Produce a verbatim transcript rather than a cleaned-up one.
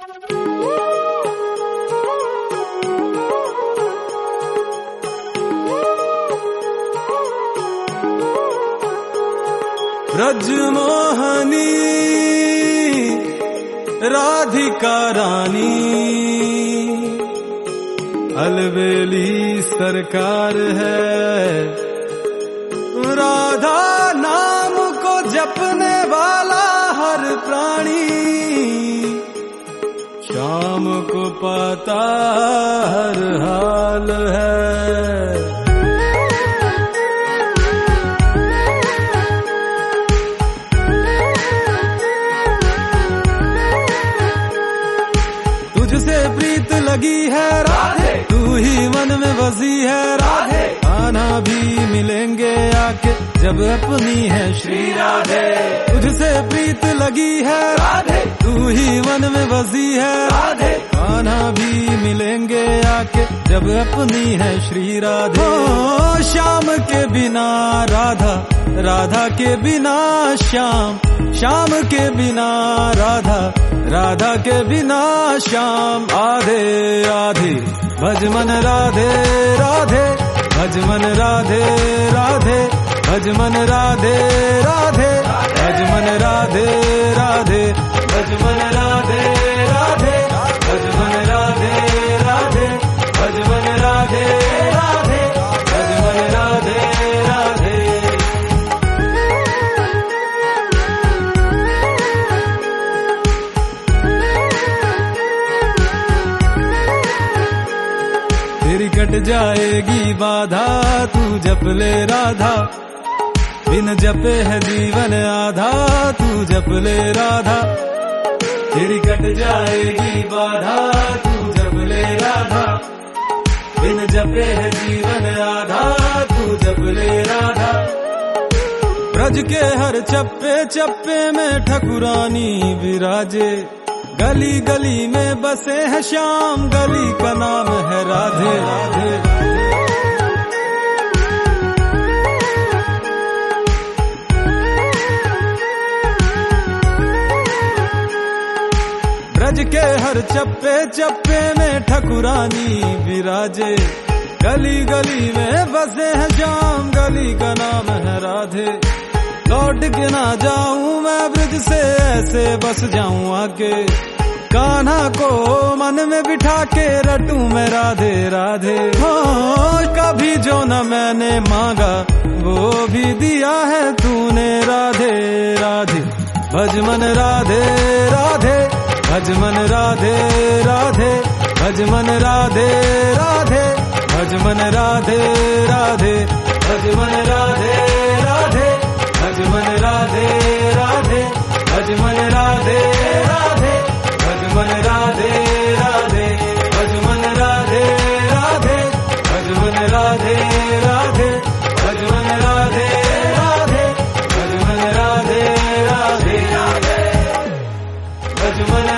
ब्रजमोहनी राधिका रानी अलबेली सरकार है। राधा नाम को जपने वाला हर प्राणी श्याम को पाता हर हाल है। तुझसे प्रीत लगी है राधे, तू ही मन में बसी है राधे। आना भी मिलेंगे आके जब अपनी है श्री राधे। तुझसे प्रीत लगी है राधे, तू ही मन में बसी है राधे। आना भी मिलेंगे आके जब अपनी है श्री राधे। ओ श्याम के बिना राधा, राधा के बिना श्याम, श्याम के बिना राधा, राधा के बिना श्याम। आधे आधे भज मन राधे राधे, भज मन राधे राधे, भज मन राधे राधे, भज मन राधे राधे, भज मन राधे राधे, भज मन राधे राधे, भज मन राधे राधे, भज मन राधे राधे। तेरी कट जाएगी बाधा, तू जप ले राधा। बिन जपे है जीवन आधा, तू जप ले राधा। तेरी कट जाएगी बाधा, तू जप ले राधा। बिन जपे है जीवन आधा, तू जप ले राधा। ब्रज के हर चप्पे चप्पे में ठकुरानी विराजे। गली गली में बसे है श्याम, गली का नाम है राधे राधे। ब्रज के हर चप्पे चप्पे में ठकुरानी विराजे। गली गली में बसे है श्याम, गली का नाम है राधे। लौट के ना जाऊं मैं ब्रज से, ऐसे बस जाऊं आके। कान्हा को मन में बिठा के रटूं मैं राधे राधे। हाँ कभी जो न मैंने मांगा वो भी दिया है तूने राधे राधे। भज मन राधे राधे, भज मन राधे राधे, भज मन राधे राधे, भज मन राधे राधे, भज मन राधे राधे, भज मन राधे राधे, भज मन राधे राधे, भज मन राधे राधे, भज मन राधे राधे, भज मन राधे राधे, भज मन राधे राधे, भज मन राधे राधे, भज मन